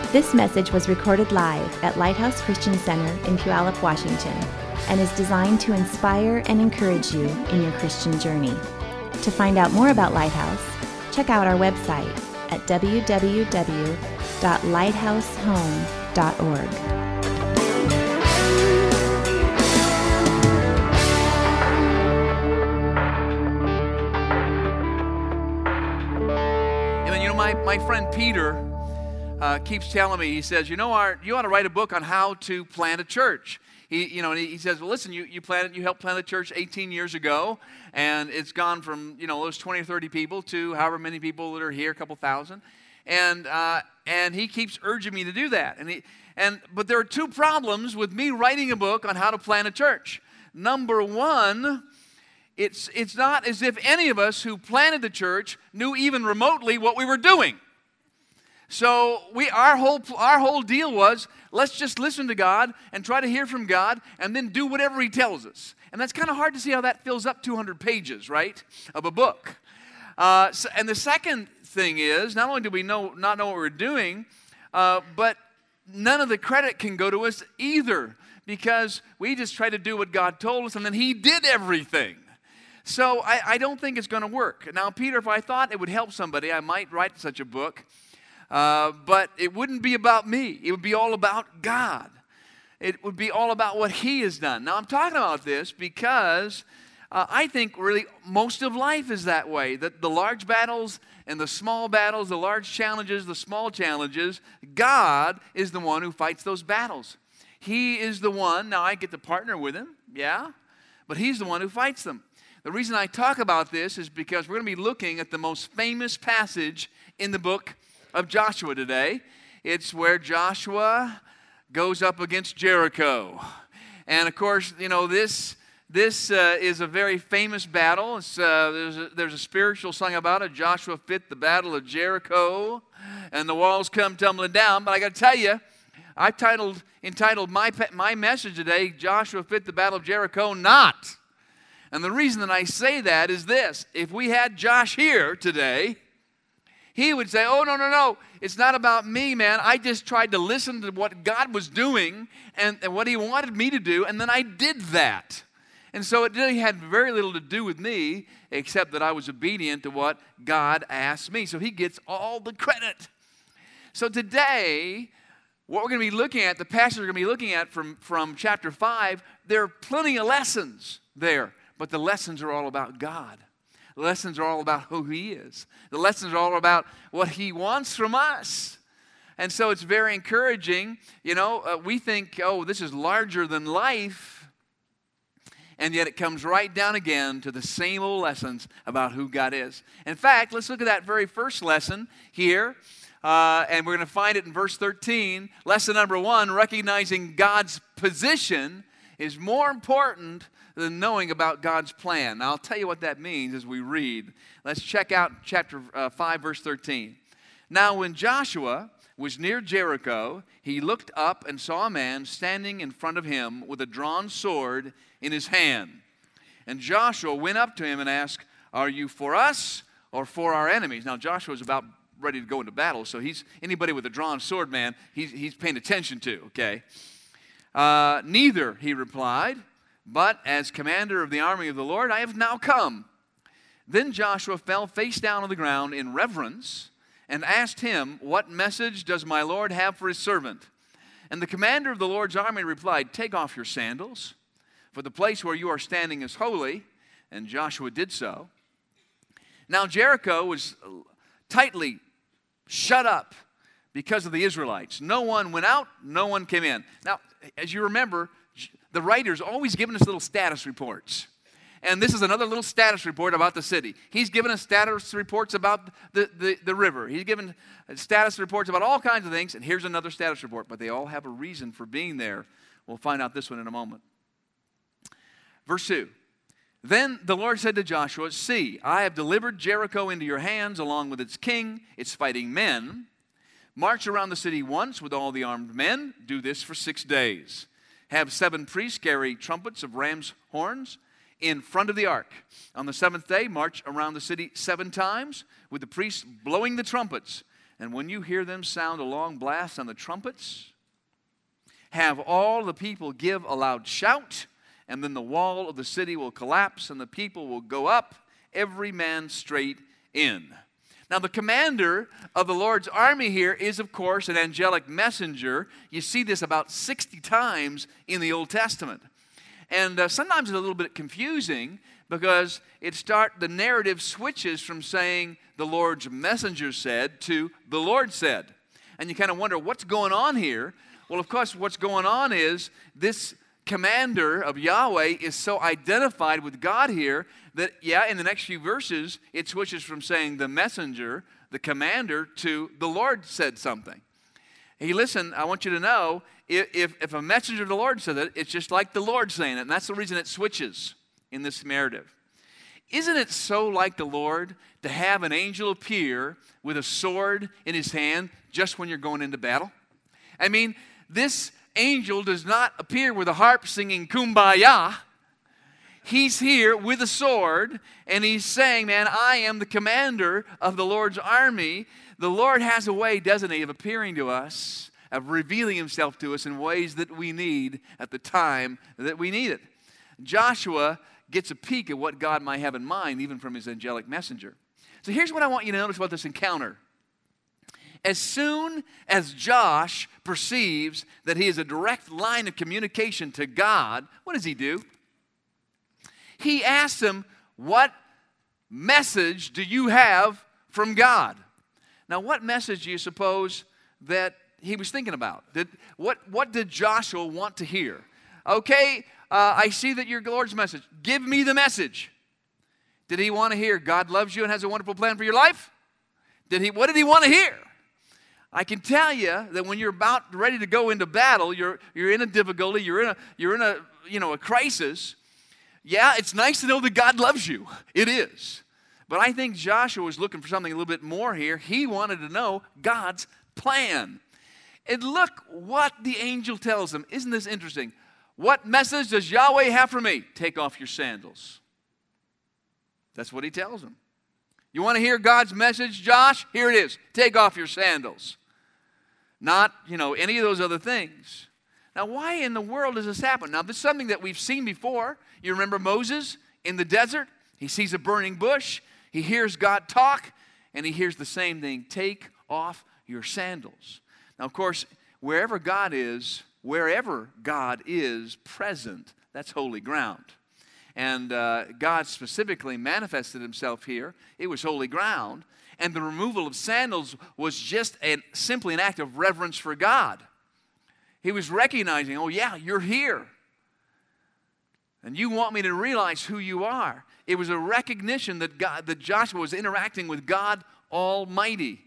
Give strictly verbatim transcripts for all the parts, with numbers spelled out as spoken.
This message was recorded live at Lighthouse Christian Center in Puyallup, Washington, and is designed to inspire and encourage you in your Christian journey. To find out more about Lighthouse, check out our website at w w w dot lighthouse home dot org. And you know, my, my friend Peter uh, keeps telling me, he says, you know, Art, you ought to write a book on how to plant a church. He, you know, he says, well, listen, you, you planted, you helped plant a church eighteen years ago, and it's gone from, you know, those twenty or thirty people to however many people that are here, a couple thousand. And uh, and he keeps urging me to do that. And he and but there are two problems with me writing a book on how to plant a church. Number one, it's it's not as if any of us who planted the church knew even remotely what we were doing. So we our whole our whole deal was, let's just listen to God and try to hear from God and then do whatever He tells us. And that's kind of hard to see how that fills up two hundred pages, right, of a book. Uh, so, and the second thing is, not only do we know not know what we're doing, uh, but none of the credit can go to us either, because we just try to do what God told us, and then He did everything. So I, I don't think it's going to work. Now, Peter, if I thought it would help somebody, I might write such a book. Uh, but it wouldn't be about me. It would be all about God. It would be all about what He has done. Now, I'm talking about this because uh, I think really most of life is that way. That the large battles and the small battles, the large challenges, the small challenges, God is the one who fights those battles. He is the one. Now, I get to partner with Him, yeah, but He's the one who fights them. The reason I talk about this is because we're going to be looking at the most famous passage in the book of Joshua today. It's where Joshua goes up against Jericho. And of course, you know, this this uh, is a very famous battle. It's, uh, there's, a, there's a spiritual song about it. Joshua fit the battle of Jericho, and the walls come tumbling down. But I got to tell you, I titled entitled my my message today, Joshua fit the battle of Jericho not. And the reason that I say that is this: if we had Josh here today, he would say, oh, no, no, no, it's not about me, man. I just tried to listen to what God was doing and, and what He wanted me to do, and then I did that. And so it really had very little to do with me, except that I was obedient to what God asked me. So He gets all the credit. So today, what we're going to be looking at, the passage we're going to be looking at from, from chapter five, there are plenty of lessons there, but the lessons are all about God. The lessons are all about who He is. The lessons are all about what He wants from us. And so it's very encouraging. You know, uh, we think, oh, this is larger than life. And yet it comes right down again to the same old lessons about who God is. In fact, let's look at that very first lesson here. Uh, and we're going to find it in verse thirteen. Lesson number one, recognizing God's position is more important than knowing about God's plan. Now, I'll tell you what that means as we read. Let's check out chapter uh, five, verse thirteen. Now, when Joshua was near Jericho, he looked up and saw a man standing in front of him with a drawn sword in his hand. And Joshua went up to him and asked, are you for us or for our enemies? Now, Joshua was about ready to go into battle, so he's anybody with a drawn sword, man, he's, he's paying attention to, okay? Uh, neither, he replied. But as commander of the army of the Lord, I have now come. Then Joshua fell face down on the ground in reverence and asked him, what message does my Lord have for His servant? And the commander of the Lord's army replied, take off your sandals, for the place where you are standing is holy. And Joshua did so. Now Jericho was tightly shut up because of the Israelites. No one went out, no one came in. Now, as you remember, the writer's always giving us little status reports. And this is another little status report about the city. He's given us status reports about the, the, the river. He's given status reports about all kinds of things. And here's another status report. But they all have a reason for being there. We'll find out this one in a moment. Verse two. Then the Lord said to Joshua, see, I have delivered Jericho into your hands along with its king, its fighting men. March around the city once with all the armed men. Do this for six days. Have seven priests carry trumpets of ram's horns in front of the ark. On the seventh day, march around the city seven times with the priests blowing the trumpets. And when you hear them sound a long blast on the trumpets, have all the people give a loud shout, and then the wall of the city will collapse, and the people will go up, every man straight in. Now, the commander of the Lord's army here is, of course, an angelic messenger. You see this about sixty times in the Old Testament. And uh, sometimes it's a little bit confusing because it start the narrative switches from saying the Lord's messenger said to the Lord said. And you kind of wonder what's going on here. Well, of course, what's going on is this commander of Yahweh is so identified with God here that, yeah, in the next few verses, it switches from saying the messenger, the commander, to the Lord said something. Hey, listen, I want you to know, if, if a messenger of the Lord said it, it's just like the Lord saying it, and that's the reason it switches in this narrative. Isn't it so like the Lord to have an angel appear with a sword in his hand just when you're going into battle? I mean, this angel does not appear with a harp singing Kumbaya. He's here with a sword, and he's saying, man, I am the commander of the Lord's army. The Lord has a way, doesn't he, of appearing to us, of revealing himself to us in ways that we need at the time that we need it. Joshua gets a peek at what God might have in mind, even from his angelic messenger. So here's what I want you to notice about this encounter. As soon as Josh perceives that he has a direct line of communication to God, what does he do? He asks him, what message do you have from God? Now, what message do you suppose that he was thinking about? Did, what, what did Joshua want to hear? Okay, uh, I see that your Lord's message. Give me the message. Did he want to hear God loves you and has a wonderful plan for your life? Did he? What did he want to hear? I can tell you that when you're about ready to go into battle, you're, you're in a difficulty, you're in a, you're in a, you know, a crisis. Yeah, it's nice to know that God loves you. It is. But I think Joshua was looking for something a little bit more here. He wanted to know God's plan. And look what the angel tells him. Isn't this interesting? What message does Yahweh have for me? Take off your sandals. That's what he tells him. You want to hear God's message, Josh? Here it is. Take off your sandals. Not, you know, any of those other things. Now, why in the world does this happen? Now, this is something that we've seen before. You remember Moses in the desert? He sees a burning bush. He hears God talk, and he hears the same thing. Take off your sandals. Now, of course, wherever God is, wherever God is present, that's holy ground. And uh, God specifically manifested himself here. It was holy ground. And the removal of sandals was just an, simply an act of reverence for God. He was recognizing, oh yeah, you're here. And you want me to realize who you are. It was a recognition that God, that Joshua was interacting with God Almighty.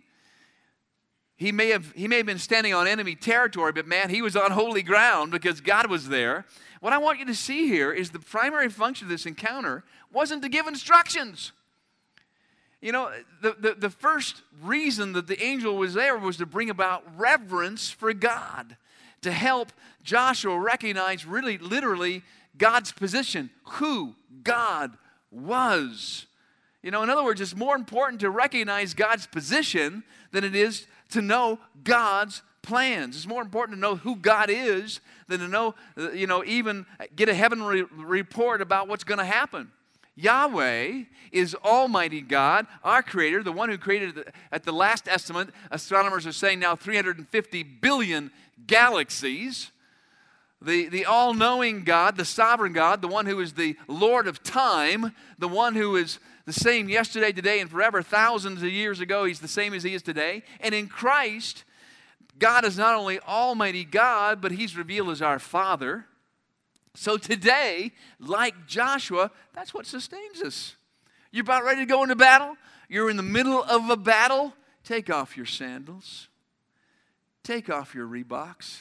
He may have, he may have been standing on enemy territory, but man, he was on holy ground because God was there. What I want you to see here is the primary function of this encounter wasn't to give instructions. You know, the, the, the first reason that the angel was there was to bring about reverence for God, to help Joshua recognize really, literally, God's position, who God was. You know, in other words, it's more important to recognize God's position than it is to know God's plans. It's more important to know who God is than to know, you know, even get a heavenly report about what's going to happen. Yahweh is Almighty God, our Creator, the one who created, at the last estimate, astronomers are saying now three hundred fifty billion galaxies. The, the all-knowing God, the sovereign God, the one who is the Lord of time, the one who is the same yesterday, today, and forever. Thousands of years ago, he's the same as he is today. And in Christ, God is not only Almighty God, but he's revealed as our Father. So today, like Joshua, that's what sustains us. You're about ready to go into battle. You're in the middle of a battle. Take off your sandals. Take off your Reeboks.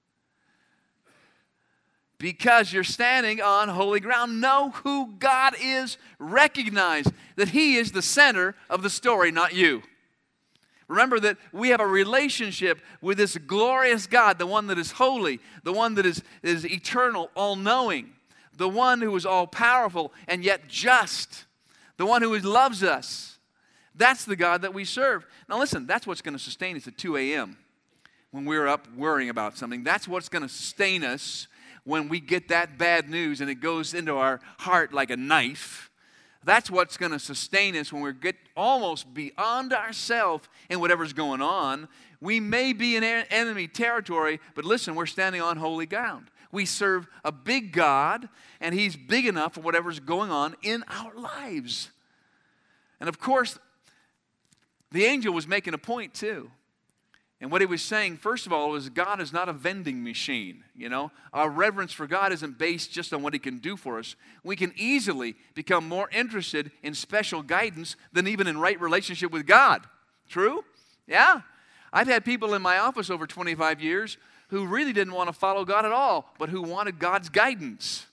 Because you're standing on holy ground. Know who God is. Recognize that he is the center of the story, not you. Remember that we have a relationship with this glorious God, the one that is holy, the one that is, is eternal, all-knowing, the one who is all-powerful and yet just, the one who loves us, That's the God that we serve. Now listen, that's what's going to sustain us at two a.m. when we're up worrying about something. That's what's going to sustain us when we get that bad news and it goes into our heart like a knife. That's what's going to sustain us when we get almost beyond ourselves in whatever's going on. We may be in enemy territory, but listen, we're standing on holy ground. We serve a big God, and He's big enough for whatever's going on in our lives. And of course, the angel was making a point too. And what he was saying, first of all, was God is not a vending machine. You know, our reverence for God isn't based just on what He can do for us. We can easily become more interested in special guidance than even in right relationship with God. True? Yeah. I've had people in my office over twenty-five years who really didn't want to follow God at all, but who wanted God's guidance.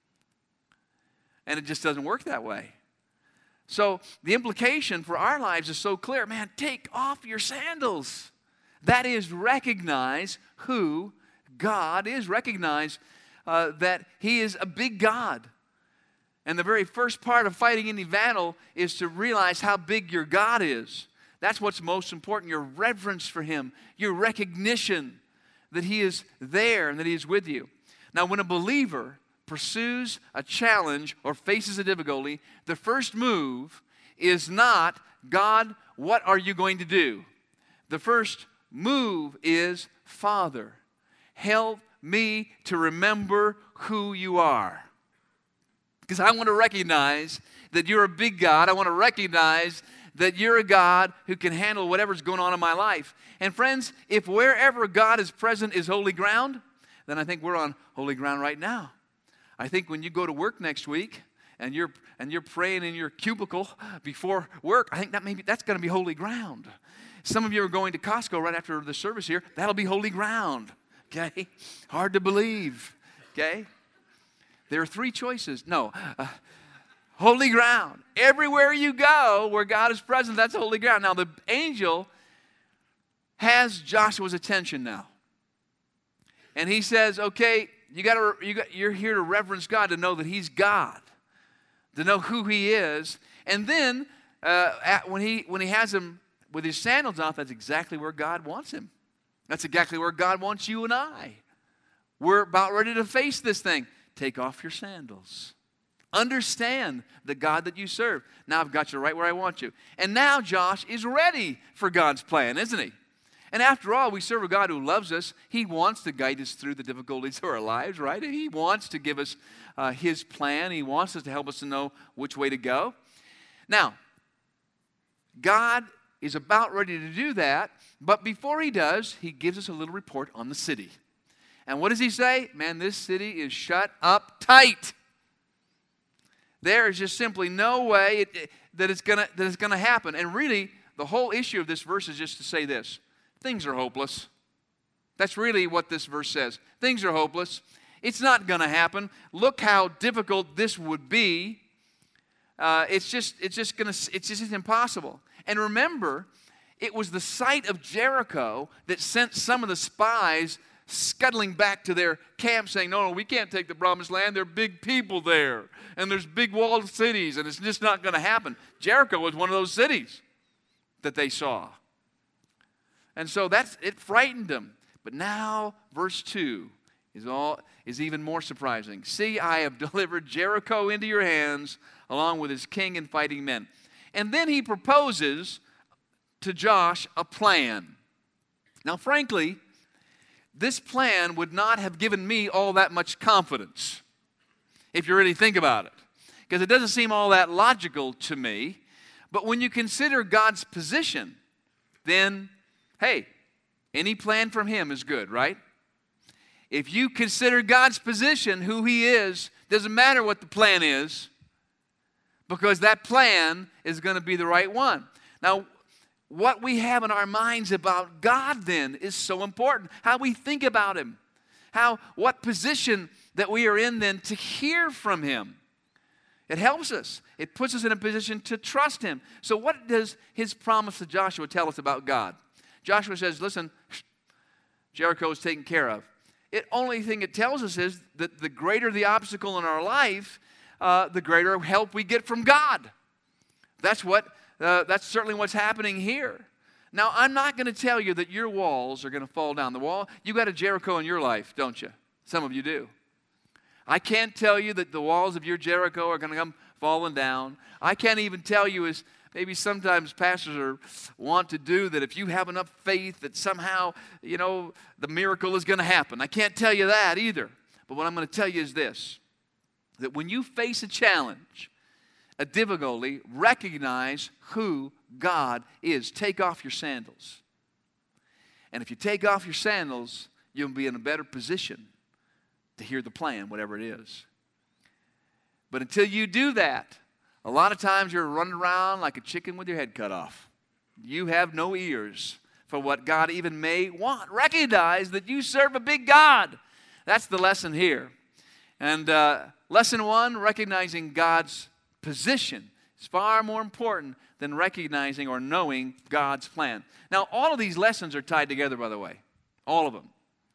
And it just doesn't work that way. So the implication for our lives is so clear. Man, take off your sandals. That is, recognize who God is. Recognize uh, that He is a big God. And the very first part of fighting any battle is to realize how big your God is. That's what's most important, your reverence for Him, your recognition that He is there and that He is with you. Now, when a believer pursues a challenge or faces a difficulty, the first move is not, God, what are you going to do? The first move is, Father, help me to remember who you are. Because I want to recognize that you're a big God. I want to recognize that you're a God who can handle whatever's going on in my life. And friends, if wherever God is present is holy ground, then I think we're on holy ground right now. I think when you go to work next week and you're and you're praying in your cubicle before work, I think that maybe that's going to be holy ground. Some of you are going to Costco right after the service here. That'll be holy ground. Okay? Hard to believe. Okay? There are three choices. No. Uh, holy ground. Everywhere you go where God is present, that's holy ground. Now, the angel has Joshua's attention now. And he says, okay, you gotta, you got, you're here to reverence God, to know that He's God, to know who He is. And then uh, at, when, he, when he has him with his sandals off, that's exactly where God wants him. That's exactly where God wants you and I. We're about ready to face this thing. Take off your sandals. Understand the God that you serve. Now I've got you right where I want you. And now Josh is ready for God's plan, isn't he? And after all, we serve a God who loves us. He wants to guide us through the difficulties of our lives, right? He wants to give us uh, His plan. He wants us to help us to know which way to go. Now, God is about ready to do that, but before He does, He gives us a little report on the city. And what does He say? Man, this city is shut up tight. There is just simply no way it, it, that it's gonna that it's gonna happen. And really, the whole issue of this verse is just to say this: things are hopeless. That's really what this verse says. Things are hopeless. It's not gonna happen. Look how difficult this would be. Uh, it's just it's just gonna it's just impossible. And remember, it was the sight of Jericho that sent some of the spies scuttling back to their camp saying, no, no, we can't take the promised land. There are big people there. And there's big walled cities, and it's just not going to happen. Jericho was one of those cities that they saw. And so that's it frightened them. But now, verse two is all is even more surprising. See, I have delivered Jericho into your hands, along with his king and fighting men. And then he proposes to Josh a plan. Now, frankly, this plan would not have given me all that much confidence, if you really think about it, because it doesn't seem all that logical to me. But when you consider God's position, then, hey, any plan from Him is good, right? If you consider God's position, who He is, doesn't matter what the plan is, because that plan is going to be the right one. Now, what we have in our minds about God then is so important. How we think about Him. How, what position that we are in then to hear from Him. It helps us. It puts us in a position to trust Him. So what does His promise to Joshua tell us about God? Joshua says, listen, Jericho is taken care of. The only thing it tells us is that the greater the obstacle in our life, uh, the greater help we get from God. That's what uh, that's certainly what's happening here. Now, I'm not going to tell you that your walls are going to fall down. The wall, you got a Jericho in your life, don't you? Some of you do. I can't tell you that the walls of your Jericho are going to come falling down. I can't even tell you, as maybe sometimes pastors are, want to do, that if you have enough faith that somehow, you know, the miracle is going to happen. I can't tell you that either. But what I'm going to tell you is this, that when you face a challenge, a difficulty, recognize who God is. Take off your sandals. And if you take off your sandals, you'll be in a better position to hear the plan, whatever it is. But until you do that, a lot of times you're running around like a chicken with your head cut off. You have no ears for what God even may want. Recognize that you serve a big God. That's the lesson here. And uh, lesson one, recognizing God's position is far more important than recognizing or knowing God's plan. Now, all of these lessons are tied together, by the way. All of them.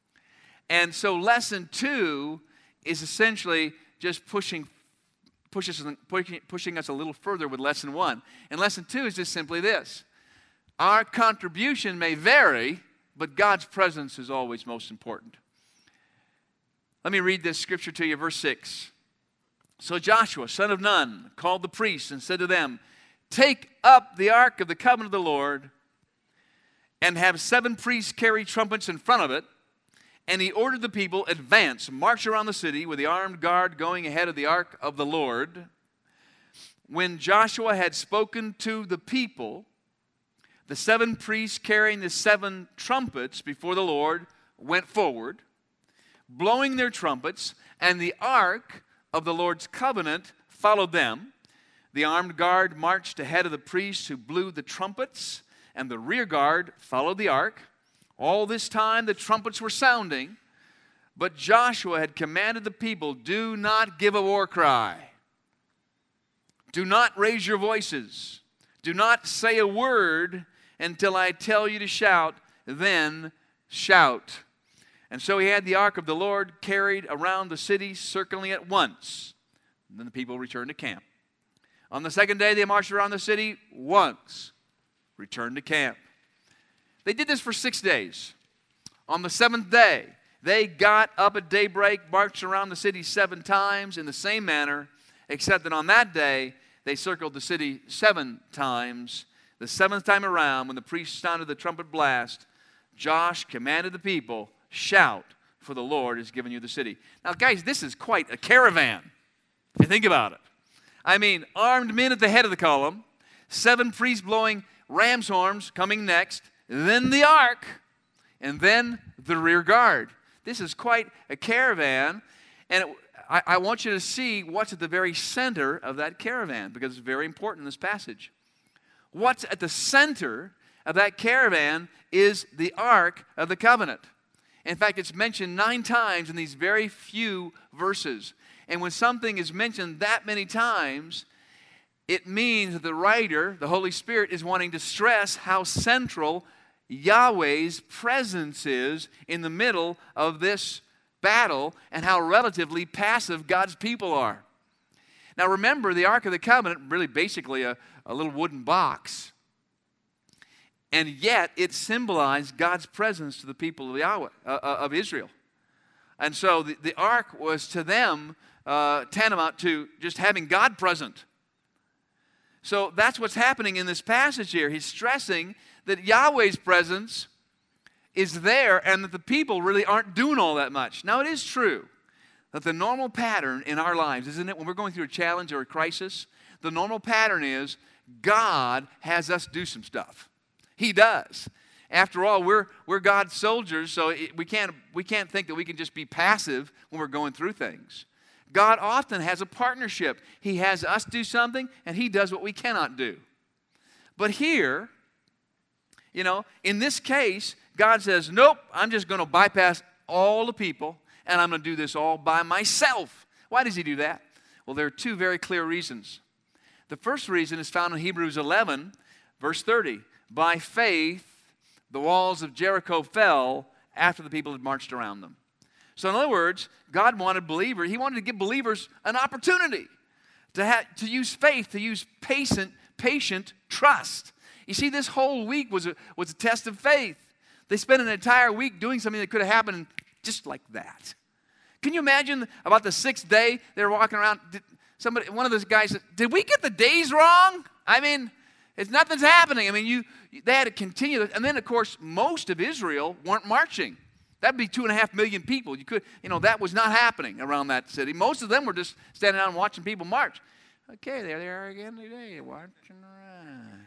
And so lesson two is essentially just pushing, pushes, pushing, pushing us a little further with lesson one. And lesson two is just simply this. Our contribution may vary, but God's presence is always most important. Let me read this scripture to you, verse six. So Joshua, son of Nun, called the priests and said to them, take up the ark of the covenant of the Lord and have seven priests carry trumpets in front of it. And he ordered the people, advance, march around the city with the armed guard going ahead of the ark of the Lord. When Joshua had spoken to the people, the seven priests carrying the seven trumpets before the Lord went forward, blowing their trumpets, and the ark of the Lord's covenant followed them. The armed guard marched ahead of the priests who blew the trumpets, and the rear guard followed the ark. All this time the trumpets were sounding, but Joshua had commanded the people, do not give a war cry. Do not raise your voices. Do not say a word until I tell you to shout, then shout. And so he had the ark of the Lord carried around the city, circling it once. And then the people returned to camp. On the second day, they marched around the city once, returned to camp. They did this for six days. On the seventh day, they got up at daybreak, marched around the city seven times in the same manner, except that on that day, they circled the city seven times. The seventh time around, when the priest sounded the trumpet blast, Josh commanded the people, shout, for the Lord has given you the city. Now, guys, this is quite a caravan, if you think about it. I mean, armed men at the head of the column, seven priests blowing ram's horns coming next, then the ark, and then the rear guard. This is quite a caravan, and it, I, I want you to see what's at the very center of that caravan, because it's very important in this passage. What's at the center of that caravan is the Ark of the Covenant. In fact, it's mentioned nine times in these very few verses. And when something is mentioned that many times, it means that the writer, the Holy Spirit, is wanting to stress how central Yahweh's presence is in the middle of this battle and how relatively passive God's people are. Now remember, the Ark of the Covenant, really basically a, a little wooden box. And yet it symbolized God's presence to the people of, Yahweh, uh, of Israel. And so the, the ark was to them uh, tantamount to just having God present. So that's what's happening in this passage here. He's stressing that Yahweh's presence is there and that the people really aren't doing all that much. Now it is true that the normal pattern in our lives, isn't it, when we're going through a challenge or a crisis, the normal pattern is God has us do some stuff. He does. After all, we're we're God's soldiers, so it, we can't we can't think that we can just be passive when we're going through things. God often has a partnership. He has us do something, and He does what we cannot do. But here, you know, in this case, God says, nope, I'm just going to bypass all the people, and I'm going to do this all by myself. Why does He do that? Well, there are two very clear reasons. The first reason is found in Hebrews eleven, verse thirty. By faith, the walls of Jericho fell after the people had marched around them. So in other words, God wanted believers, He wanted to give believers an opportunity to, have, to use faith, to use patient patient trust. You see, this whole week was a, was a test of faith. They spent an entire week doing something that could have happened just like that. Can you imagine about the sixth day, they were walking around, did somebody, one of those guys said, did we get the days wrong? I mean, it's nothing's happening. I mean, you they had to continue. And then, of course, most of Israel weren't marching. That'd be two and a half million people. You could, you know, that was not happening around that city. Most of them were just standing out and watching people march. Okay, there they are again today, marching around.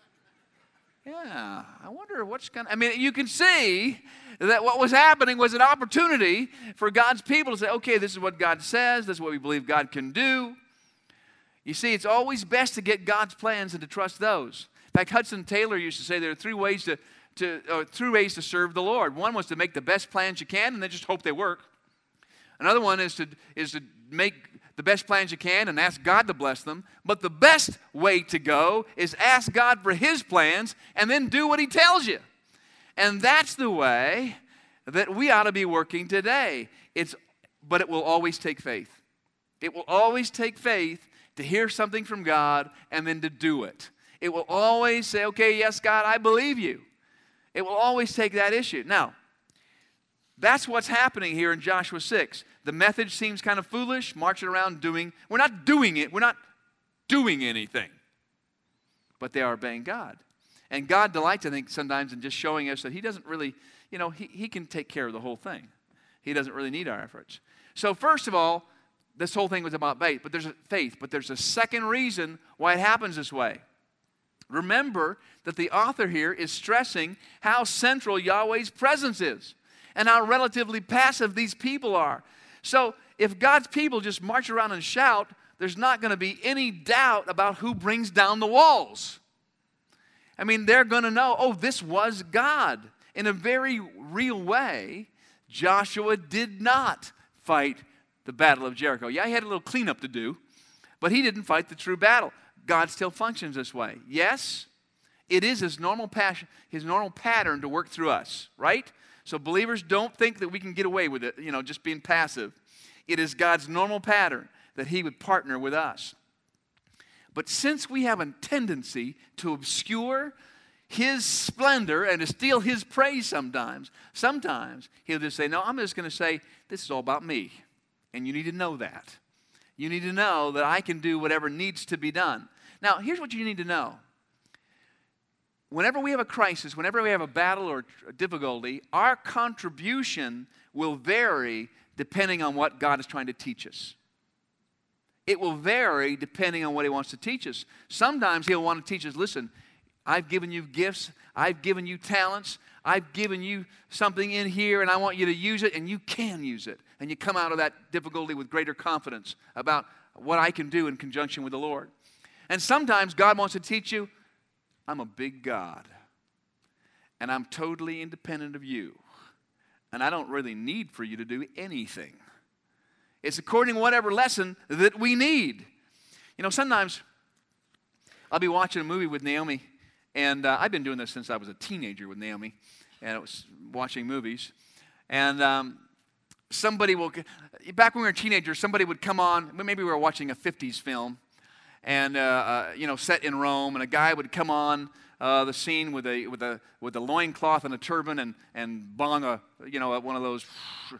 Yeah, I wonder what's going to... I mean, you can see that what was happening was an opportunity for God's people to say, okay, this is what God says, this is what we believe God can do. You see, it's always best to get God's plans and to trust those. In fact, Hudson Taylor used to say there are three ways to, to, uh, three ways to serve the Lord. One was to make the best plans you can and then just hope they work. Another one is to, is to make the best plans you can and ask God to bless them. But the best way to go is ask God for His plans and then do what He tells you. And that's the way that we ought to be working today. It's, but it will always take faith. It will always take faith to hear something from God and then to do it. It will always say, okay, yes, God, I believe you. It will always take that issue. Now, that's what's happening here in Joshua six. The method seems kind of foolish, marching around doing. We're not doing it. We're not doing anything. But they are obeying God. And God delights, I think, sometimes in just showing us that He doesn't really, you know, He, he can take care of the whole thing. He doesn't really need our efforts. So first of all, this whole thing was about faith. But there's a faith. But there's a second reason why it happens this way. Remember that the author here is stressing how central Yahweh's presence is and how relatively passive these people are. So if God's people just march around and shout, there's not going to be any doubt about who brings down the walls. I mean, they're going to know, oh, this was God. In a very real way, Joshua did not fight the battle of Jericho. Yeah, he had a little cleanup to do, but he didn't fight the true battle. God still functions this way. Yes, it is his normal passion, his normal pattern to work through us, right? So believers, don't think that we can get away with it, you know, just being passive. It is God's normal pattern that He would partner with us. But since we have a tendency to obscure His splendor and to steal His praise sometimes, sometimes He'll just say, no, I'm just going to say, this is all about me. And you need to know that. You need to know that I can do whatever needs to be done. Now, here's what you need to know. Whenever we have a crisis, whenever we have a battle or a difficulty, our contribution will vary depending on what God is trying to teach us. It will vary depending on what He wants to teach us. Sometimes He'll want to teach us, listen, I've given you gifts, I've given you talents, I've given you something in here and I want you to use it, and you can use it. And you come out of that difficulty with greater confidence about what I can do in conjunction with the Lord. And sometimes God wants to teach you, I'm a big God, and I'm totally independent of you, and I don't really need for you to do anything. It's according to whatever lesson that we need. You know, sometimes I'll be watching a movie with Naomi, and uh, I've been doing this since I was a teenager with Naomi, and I was watching movies, and um, somebody will, back when we were teenagers, somebody would come on, maybe we were watching a fifties film, and uh, uh, you know, set in Rome, and a guy would come on uh, the scene with a with a with a loincloth and a turban and and bong a you know one of those,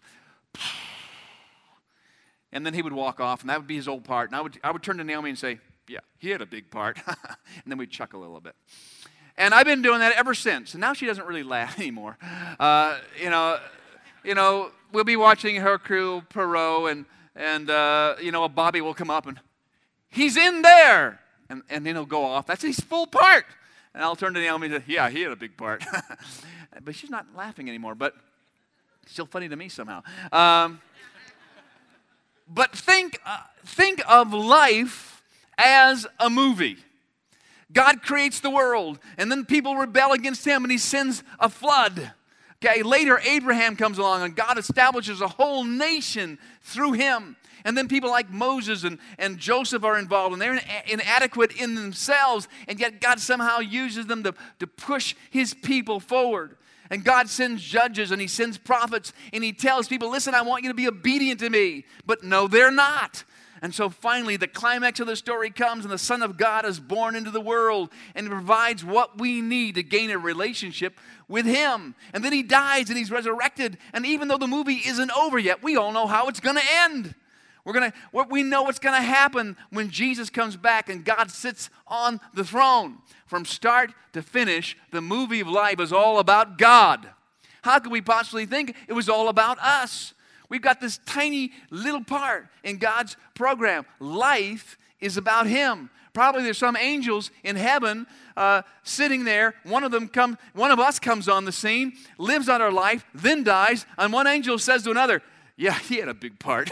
and then he would walk off, and that would be his old part. And I would I would turn to Naomi and say, yeah, he had a big part, and then we'd chuckle a little bit. And I've been doing that ever since. And now she doesn't really laugh anymore. Uh, you know, you know, we'll be watching Hercule Poirot, and and uh, you know, a Bobby will come up and, he's in there. And, and then he'll go off. That's his full part. And I'll turn to Naomi and say, yeah, he had a big part. But she's not laughing anymore, but still funny to me somehow. Um, but think, uh, think of life as a movie. God creates the world, and then people rebel against Him, and He sends a flood. Okay, later Abraham comes along, and God establishes a whole nation through him. And then people like Moses and, and Joseph are involved, and they're inadequate in themselves, and yet God somehow uses them to, to push His people forward. And God sends judges, and He sends prophets, and He tells people, listen, I want you to be obedient to me. But no, they're not. And so finally, the climax of the story comes, and the Son of God is born into the world, and He provides what we need to gain a relationship with Him. And then He dies, and He's resurrected. And even though the movie isn't over yet, we all know how it's going to end. We're gonna, we know what's going to happen when Jesus comes back and God sits on the throne. From start to finish, the movie of life is all about God. How could we possibly think it was all about us? We've got this tiny little part in God's program. Life is about Him. Probably there's some angels in heaven uh, sitting there. One of them come, one of us comes on the scene, lives out our life, then dies, and one angel says to another, "Yeah, he had a big part."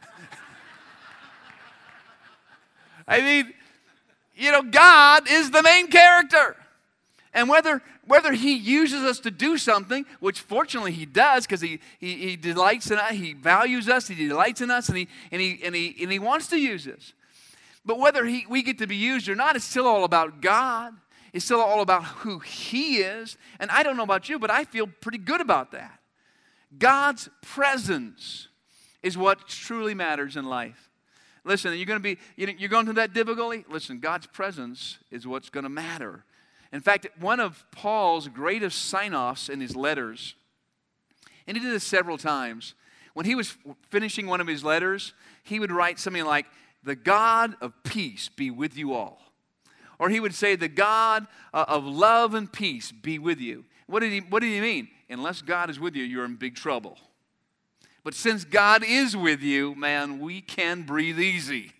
I mean, you know, God is the main character. And whether whether He uses us to do something, which fortunately He does, because he, he he delights in us, He values us, He delights in us, and He and He and He and He wants to use us. But whether he, we get to be used or not, it's still all about God. It's still all about who He is. And I don't know about you, but I feel pretty good about that. God's presence is what truly matters in life. Listen, you're going to be, you're going through that difficulty? Listen, God's presence is what's going to matter. In fact, one of Paul's greatest sign-offs in his letters, and he did this several times, when he was finishing one of his letters, he would write something like, "The God of peace be with you all." Or he would say, "The God uh, of love and peace be with you." What did he, what did he mean? Unless God is with you, you're in big trouble. But since God is with you, man, we can breathe easy.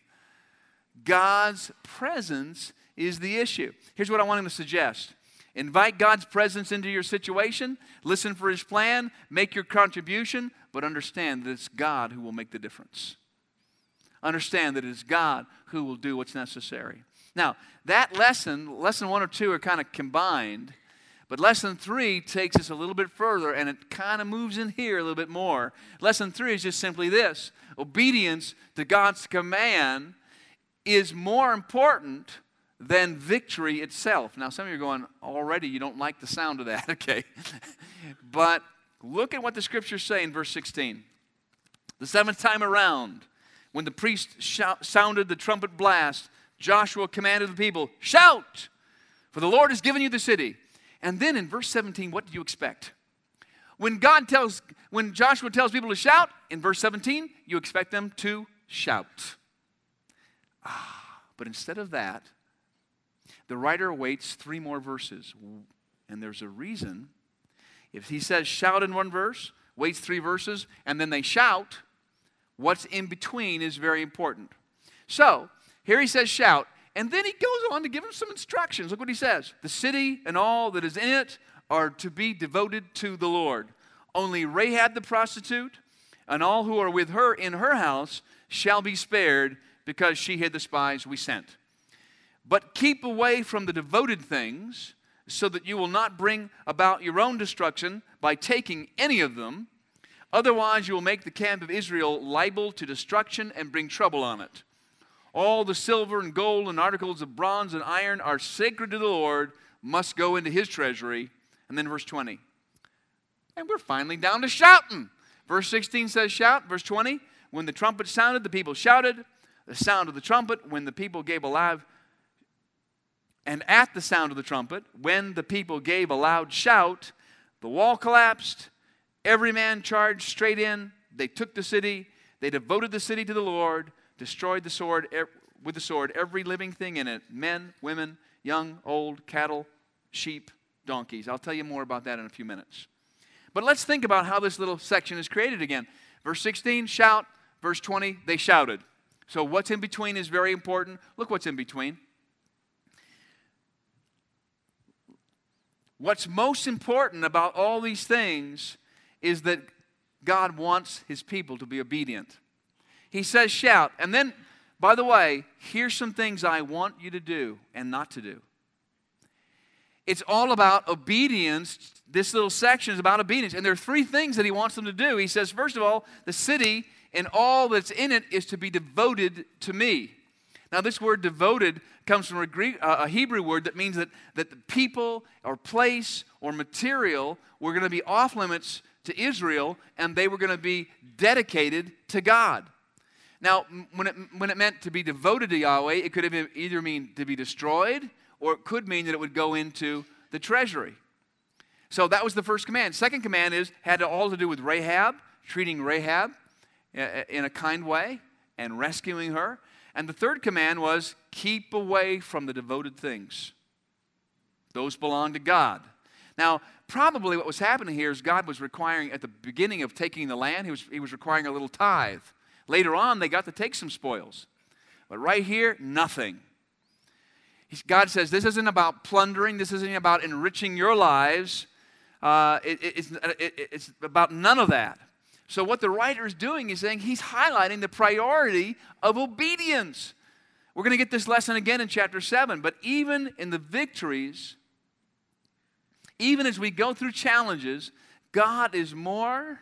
God's presence is the issue. Here's what I want him to suggest. Invite God's presence into your situation. Listen for His plan. Make your contribution. But understand that it's God who will make the difference. Understand that it's God who will do what's necessary. Now, that lesson, lesson one or two are kind of combined. But lesson three takes us a little bit further, and it kind of moves in here a little bit more. Lesson three is just simply this. Obedience to God's command is more important than victory itself. Now, some of you are going, already you don't like the sound of that, okay. But look at what the Scriptures say in verse sixteen. The seventh time around, when the priest shout, sounded the trumpet blast, Joshua commanded the people, "Shout, for the Lord has given you the city." And then in verse seventeen, what do you expect? When God tells, when Joshua tells people to shout, in verse seventeen, you expect them to shout. Ah, but instead of that, the writer waits three more verses. And there's a reason. If he says shout in one verse, waits three verses, and then they shout, what's in between is very important. So, here he says shout. And then he goes on to give them some instructions. Look what he says. The city and all that is in it are to be devoted to the Lord. Only Rahab the prostitute and all who are with her in her house shall be spared, because she hid the spies we sent. But keep away from the devoted things, so that you will not bring about your own destruction by taking any of them. Otherwise you will make the camp of Israel liable to destruction and bring trouble on it. All the silver and gold and articles of bronze and iron are sacred to the Lord, must go into His treasury. And then verse twenty. And we're finally down to shouting. Verse sixteen says shout. Verse twenty, when the trumpet sounded, the people shouted. The sound of the trumpet, when the people gave a loud, and at the sound of the trumpet, when the people gave a loud shout, the wall collapsed. Every man charged straight in. They took the city. They devoted the city to the Lord. Destroyed the sword with the sword every living thing in it, men, women, young, old, cattle, sheep, donkeys. I'll tell you more about that in a few minutes. But let's think about how this little section is created again. Verse sixteen, shout. Verse twenty, they shouted. So what's in between is very important. Look what's in between. What's most important about all these things is that God wants His people to be obedient. He says shout. And then, by the way, here's some things I want you to do and not to do. It's all about obedience. This little section is about obedience. And there are three things that He wants them to do. He says, first of all, the city and all that's in it is to be devoted to me. Now, this word devoted comes from a, Greek, uh, a Hebrew word that means that, that the people or place or material were going to be off limits to Israel, and they were going to be dedicated to God. Now, when it, when it meant to be devoted to Yahweh, it could have either mean to be destroyed, or it could mean that it would go into the treasury. So that was the first command. Second command is had all to do with Rahab, treating Rahab in a kind way and rescuing her. And the third command was keep away from the devoted things. Those belong to God. Now, probably what was happening here is God was requiring, at the beginning of taking the land, he was, he was requiring a little tithe. Later on, they got to take some spoils. But right here, nothing. God says, this isn't about plundering. This isn't about enriching your lives. Uh, it, it, it's, it, it's about none of that. So what the writer is doing is saying he's highlighting the priority of obedience. We're going to get this lesson again in chapter seven. But even in the victories, even as we go through challenges, God is more...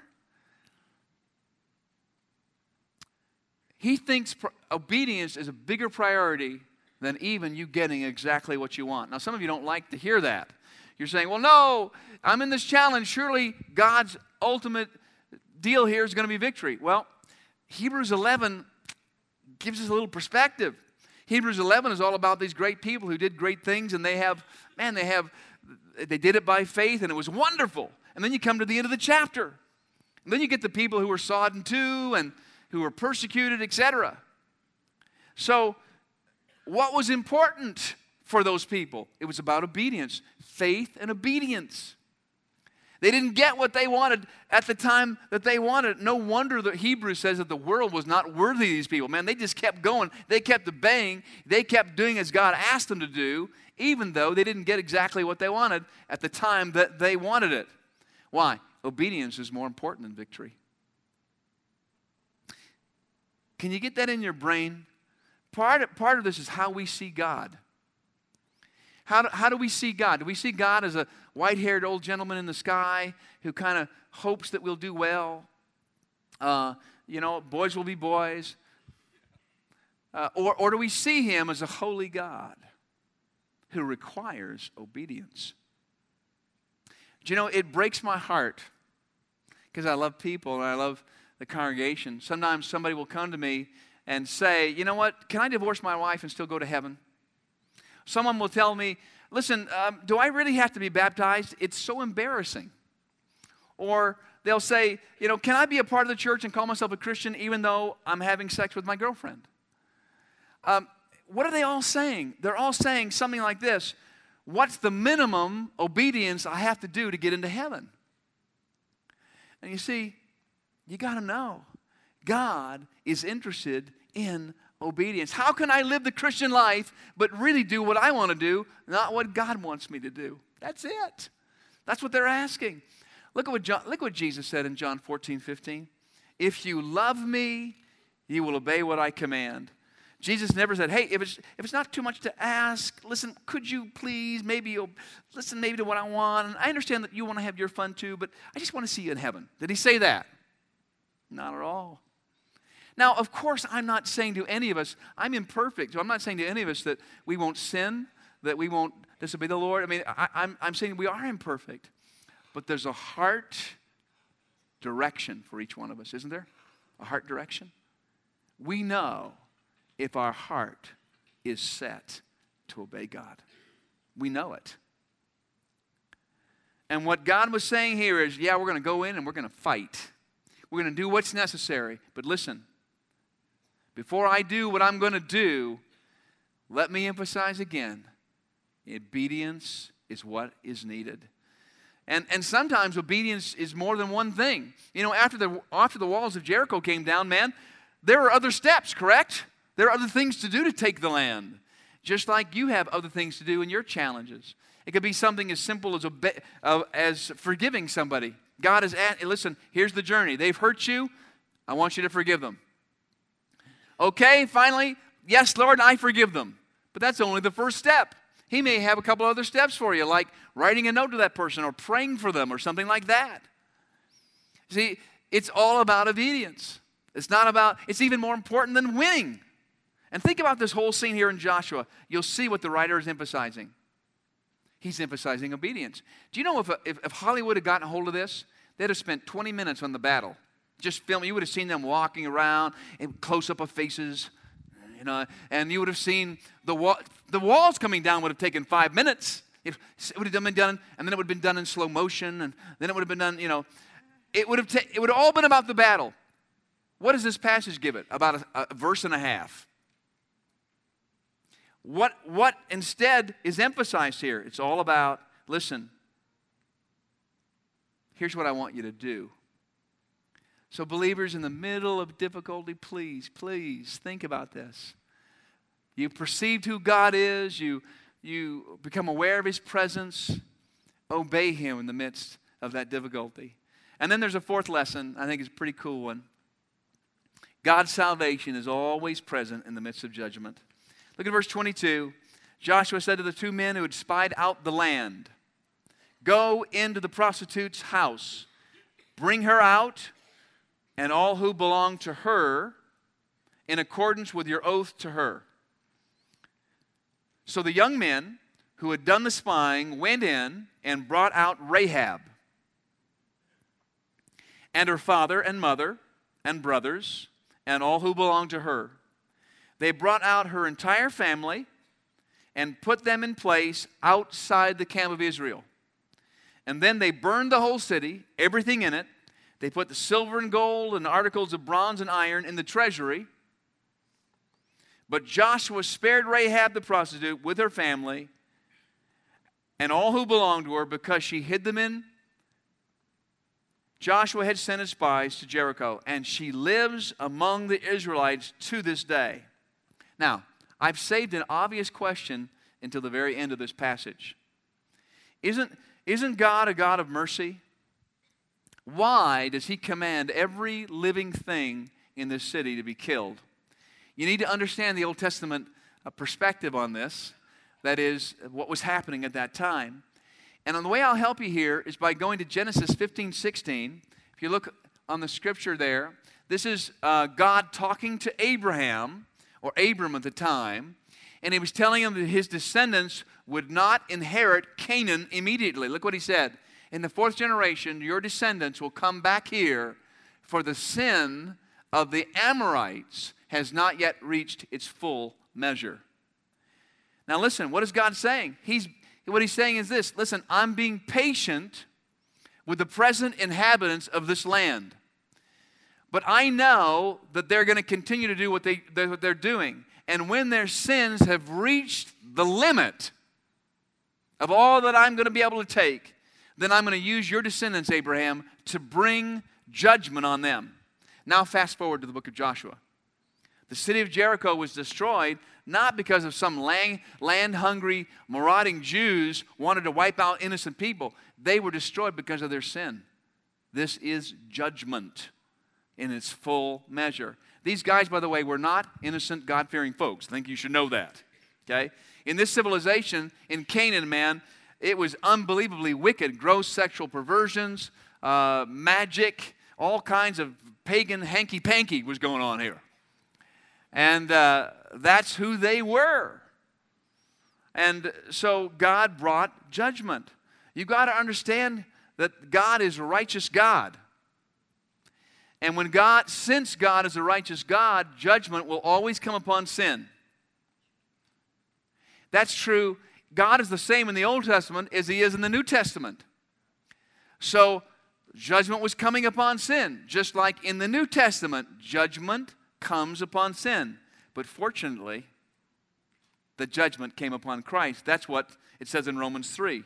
He thinks obedience is a bigger priority than even you getting exactly what you want. Now, some of you don't like to hear that. You're saying, well, no, I'm in this challenge. Surely God's ultimate deal here is going to be victory. Well, Hebrews eleven gives us a little perspective. Hebrews eleven is all about these great people who did great things, and they have, man, they have, they did it by faith, and it was wonderful. And then you come to the end of the chapter. And then you get the people who were sawed in two and who were persecuted, et cetera. So, what was important for those people? It was about obedience, faith and obedience. They didn't get what they wanted at the time that they wanted. No wonder the Hebrews says that the world was not worthy of these people. Man, they just kept going. They kept obeying. They kept doing as God asked them to do, even though they didn't get exactly what they wanted at the time that they wanted it. Why? Obedience is more important than victory. Can you get that in your brain? Part of, part of this is how we see God. How do, how do we see God? Do we see God as a white-haired old gentleman in the sky who kind of hopes that we'll do well? Uh, you know, boys will be boys. Uh, or, or do we see him as a holy God who requires obedience? Do you know, it breaks my heart because I love people and I love the congregation. Sometimes somebody will come to me and say, you know what, can I divorce my wife and still go to heaven? Someone will tell me, listen, um, do I really have to be baptized? It's so embarrassing. Or they'll say, you know, can I be a part of the church and call myself a Christian even though I'm having sex with my girlfriend? Um, what are they all saying? They're all saying something like this: what's the minimum obedience I have to do to get into heaven? And you see, you got to know, God is interested in obedience. How can I live the Christian life but really do what I want to do, not what God wants me to do? That's it. That's what they're asking. Look at what, John, look what Jesus said in John fourteen fifteen. If you love me, you will obey what I command. Jesus never said, hey, if it's, if it's not too much to ask, listen, could you please maybe listen maybe to what I want? And I understand that you want to have your fun too, but I just want to see you in heaven. Did he say that? Not at all. Now, of course, I'm not saying to any of us, I'm imperfect. So I'm not saying to any of us that we won't sin, that we won't disobey the Lord. I mean, I, I'm, I'm saying we are imperfect. But there's a heart direction for each one of us, isn't there? A heart direction. We know if our heart is set to obey God. We know it. And what God was saying here is, yeah, we're going to go in and we're going to fight. We're going to do what's necessary. But listen, before I do what I'm going to do, let me emphasize again, obedience is what is needed. And, and sometimes obedience is more than one thing. You know, after the, after the walls of Jericho came down, man, there were other steps, correct? There are other things to do to take the land. Just like you have other things to do in your challenges. It could be something as simple as, obe- uh, as forgiving somebody. God is at, listen, here's the journey. They've hurt you. I want you to forgive them. Okay, finally, yes, Lord, I forgive them. But that's only the first step. He may have a couple other steps for you, like writing a note to that person or praying for them or something like that. See, it's all about obedience. It's not about, it's even more important than winning. And think about this whole scene here in Joshua. You'll see what the writer is emphasizing. He's emphasizing obedience. Do you know if, if, if Hollywood had gotten a hold of this, they'd have spent twenty minutes on the battle Just film. You would have seen them walking around and close up of faces, you know, and you would have seen the wall. The walls coming down would have taken five minutes. It would have been done, and then it would have been done in slow motion, and then it would have been done. You know, it would have. Ta- it would have all been about the battle. What does this passage give it? About a, a verse and a half. What what instead is emphasized here? It's all about. Listen. Here's what I want you to do. So believers in the middle of difficulty, please, please think about this. You've perceived who God is. You, you become aware of His presence. Obey Him in the midst of that difficulty. And then there's a fourth lesson. I think it's a pretty cool one. God's salvation is always present in the midst of judgment. Look at verse twenty-two. Joshua said to the two men who had spied out the land, "Go into the prostitute's house, bring her out, and all who belong to her, in accordance with your oath to her." So the young men who had done the spying went in and brought out Rahab and her father and mother and brothers and all who belonged to her. They brought out her entire family and put them in place outside the camp of Israel. And then they burned the whole city, everything in it. They put the silver and gold and articles of bronze and iron in the treasury. But Joshua spared Rahab the prostitute with her family and all who belonged to her because she hid them in. Joshua had sent his spies to Jericho, and she lives among the Israelites to this day. Now, I've saved an obvious question until the very end of this passage. Isn't, isn't God a God of mercy? Why does He command every living thing in this city to be killed? You need to understand the Old Testament uh, perspective on this. That is, what was happening at that time. And the way I'll help you here is by going to Genesis fifteen sixteen. If you look on the scripture there, this is uh, God talking to Abraham, or Abram at the time, and He was telling him that his descendants would not inherit Canaan immediately. Look what He said. In the fourth generation, your descendants will come back here, for the sin of the Amorites has not yet reached its full measure. Now listen, what is God saying? He's, what He's saying is this. Listen, I'm being patient with the present inhabitants of this land. But I know that they're going to continue to do what, they, what they're doing. And when their sins have reached the limit of all that I'm going to be able to take, then I'm going to use your descendants, Abraham, to bring judgment on them. Now fast forward to the book of Joshua. The city of Jericho was destroyed not because of some land, land-hungry, marauding Jews wanted to wipe out innocent people. They were destroyed because of their sin. This is judgment in its full measure. These guys, by the way, were not innocent, God-fearing folks. I think you should know that. Okay? In this civilization, in Canaan, man, it was unbelievably wicked. Gross sexual perversions, uh, magic, all kinds of pagan hanky-panky was going on here. And uh, that's who they were. And so God brought judgment. You've got to understand that God is a righteous God. And when God, since God is a righteous God, judgment will always come upon sin. That's true. God is the same in the Old Testament as He is in the New Testament. So judgment was coming upon sin. Just like in the New Testament, judgment comes upon sin. But fortunately, the judgment came upon Christ. That's what it says in Romans three.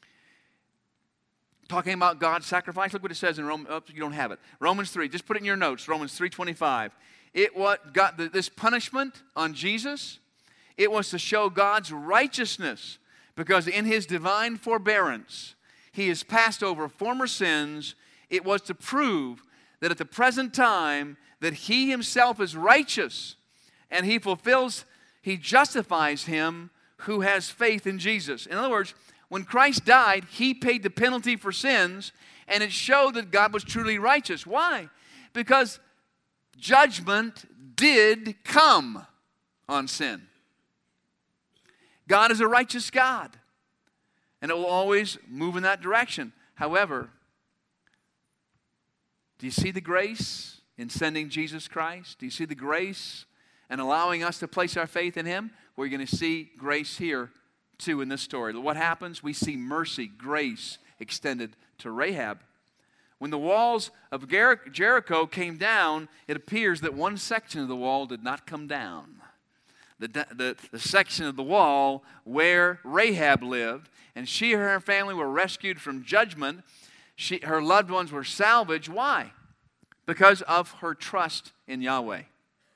Talking about God's sacrifice, look what it says in Romans. Oh, you don't have it. Romans three, just put it in your notes. Romans three twenty-five. It what got the, this punishment on Jesus, it was to show God's righteousness, because in His divine forbearance, He has passed over former sins. It was to prove that at the present time that He Himself is righteous, and He fulfills, He justifies him who has faith in Jesus. In other words, when Christ died, He paid the penalty for sins, and it showed that God was truly righteous. Why? Because judgment did come on sin. God is a righteous God, and it will always move in that direction. However, Do you see the grace in sending Jesus Christ? Do you see the grace and allowing us to place our faith in Him? We're going to see grace here too in this story. What happens? We see mercy, grace extended to Rahab. When the walls of Jer- Jericho came down, it appears that one section of the wall did not come down. The, the, the section of the wall where Rahab lived, and she and her family were rescued from judgment. She, her loved ones were salvaged. Why? Because of her trust in Yahweh.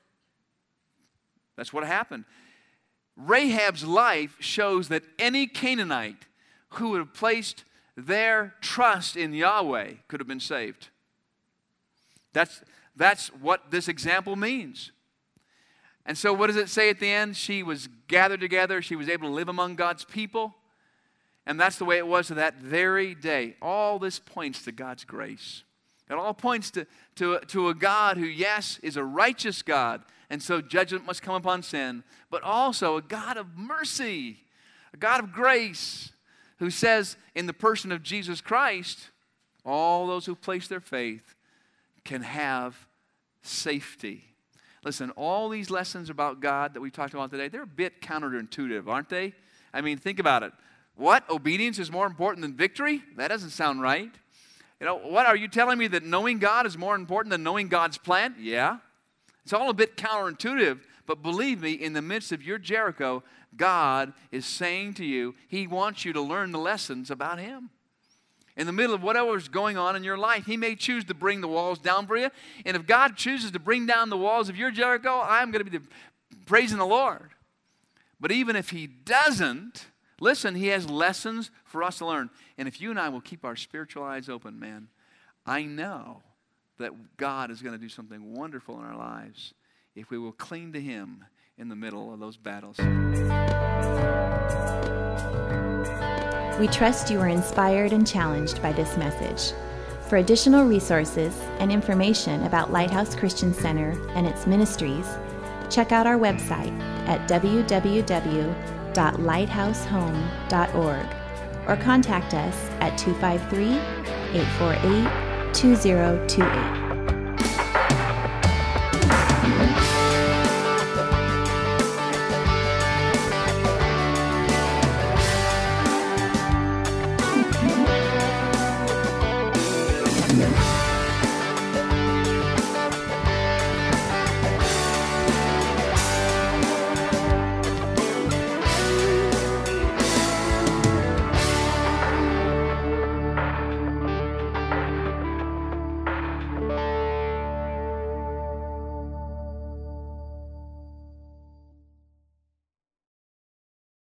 That's what happened. Rahab's life shows that any Canaanite who would have placed their trust in Yahweh could have been saved. That's, that's what this example means. And so what does it say at the end? She was gathered together. She was able to live among God's people. And that's the way it was to that very day. All this points to God's grace. It all points to, to, to a God who, yes, is a righteous God, and so judgment must come upon sin, but also a God of mercy, a God of grace, who says in the person of Jesus Christ, all those who place their faith can have safety. Listen, all these lessons about God that we talked about today, they're a bit counterintuitive, aren't they? I mean, think about it. What? Obedience is more important than victory? That doesn't sound right. You know, what, are you telling me that knowing God is more important than knowing God's plan? Yeah. It's all a bit counterintuitive, but believe me, in the midst of your Jericho, God is saying to you, He wants you to learn the lessons about Him. In the middle of whatever's going on in your life, He may choose to bring the walls down for you. And if God chooses to bring down the walls of your Jericho, I'm going to be the, praising the Lord. But even if He doesn't, listen, He has lessons for us to learn. And if you and I will keep our spiritual eyes open, man, I know that God is going to do something wonderful in our lives if we will cling to Him in the middle of those battles. We trust you are inspired and challenged by this message. For additional resources and information about Lighthouse Christian Center and its ministries, check out our website at w w w dot lighthouse home dot org or contact us at two five three, eight four eight, two zero two eight.